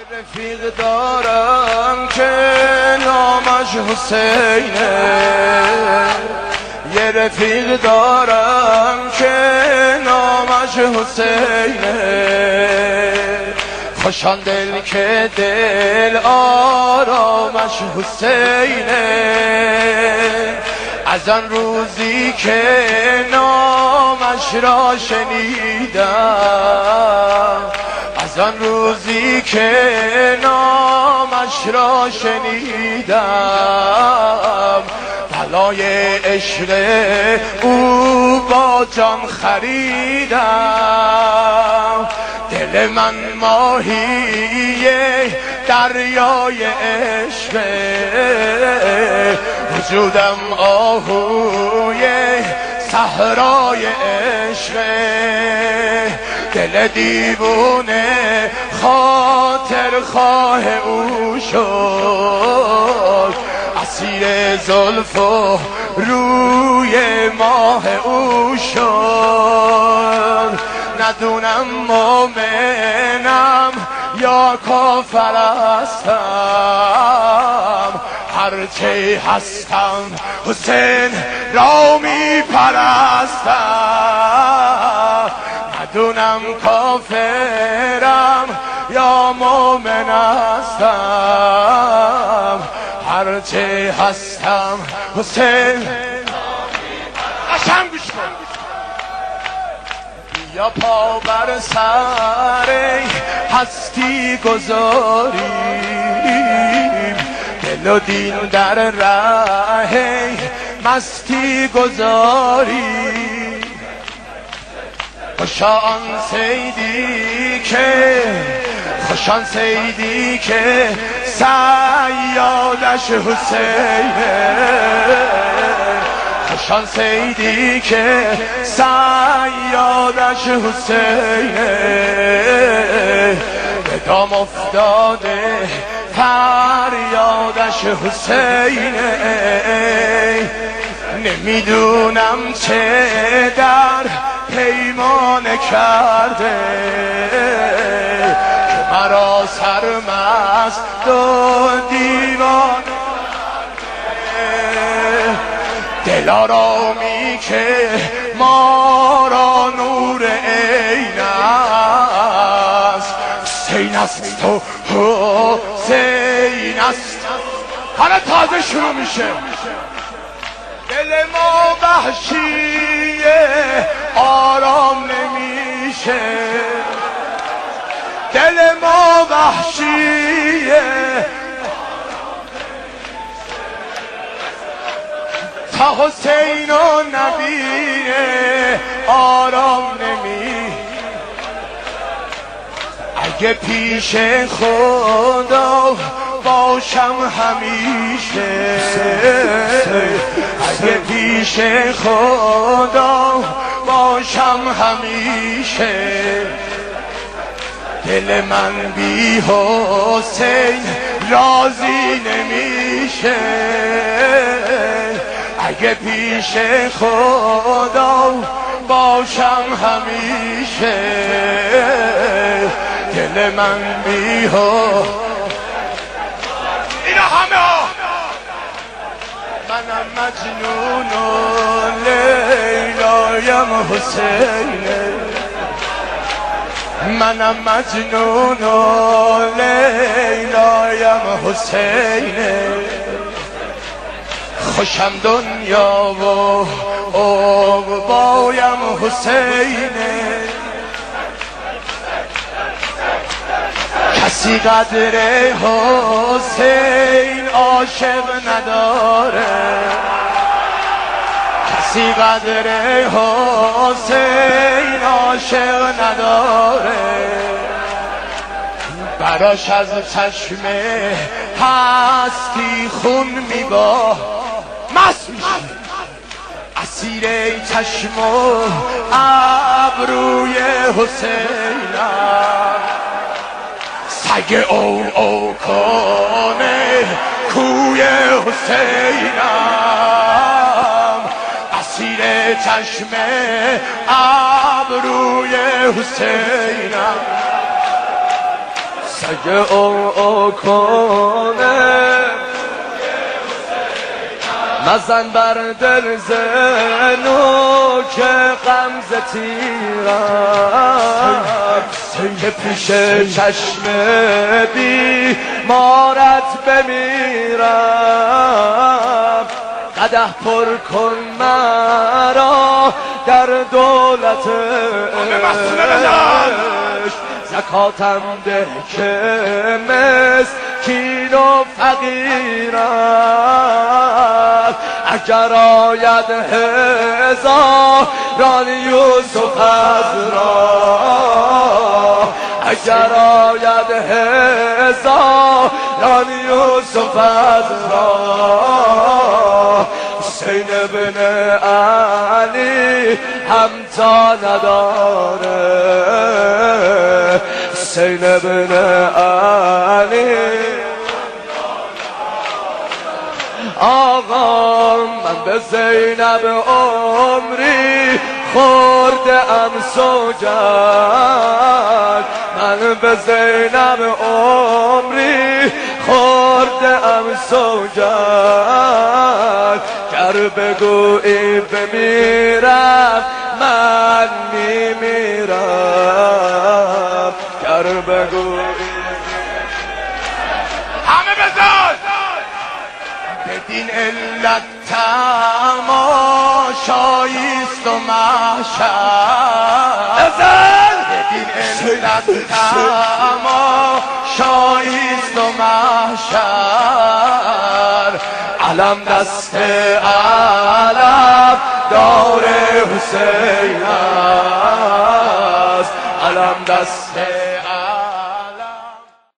رفیق دارم که نامش حسینه، یه رفیق دارم که نامش حسینه، خوشان دل که دل آرامش حسینه، از آن روزی که نامش را شنیدم، از آن روزی که نامش را شنیدم، بلای عشق او با جان خریدم. دل من ماهی دریای عشق، وجودم آهوی صحرای عشق، دل دیوونه خاطر خواه او شد، اسیر زلف و روی ماه او شد. ندونم مومنم یا کافر هستم، هرچه هستم حسین را می پرستم. ندونم کافرم یا مومن هستم، هرچه هستم حسین. قشنگ گوش کن. یا پا بر سر هستی گذاریم، دل و دین در ره مستی گذاریم. خوشان سیدی که صیادش حسینه، خوشان سیدی که صیادش حسینه، به دام افتاده فریادش حسینه. نمیدونم چه در پیمانه کرده که مرا سرمست و دیوانه، دلارامی که ما را نور عین است، حسین است و حسین است. حالا تازه شروع میشه. دل ما وحشیه آرام نمیشه، دل ما وحشیه تا حسین و نبیه آرام نمی. اگه پیش خدا باشم همیشه، اگه پیش خدا باشم همیشه، دل من بی حسین راضی نمیشه. اگه پیش خدا باشم همیشه، دل من بی حسین. اینا همه منم مجنون و لیلایم حسینه، منم مجنون و لیلایم حسینه. خوشم دنیا و عقبایم حسینه، کسی قدر حسین عاشق نداره، کسی قدر حسین عاشق نداره. براش از چشم هستی خون میباه، مست میشی. اسیر چشم و ابروی حسینم، سگ او کنه کوی حسینم. اسیر چشم ابروی حسینم، سگ او کنه مزن بر دل زنو که غمزه تیرم که پیش چشم بیمارت بمیرم قدح پر کن مرا در دولتش زکاتم ده که مسکین و فقیرم اگر آید هزاران یوسف از راه اگر آید هزاران یوسف از راه حسین بن علی همتا نداره حسین بن علی آقا من به زینب عمری خورده ام سوگند من به زینب عمری خورده ام سوگند گر بگویی بمیرم من میمیرم گر بگویی همه بزن بدین علت تماشاییست و محشر بدین علت تماشاییست و محشر علم دست علم دار حسین است علم دست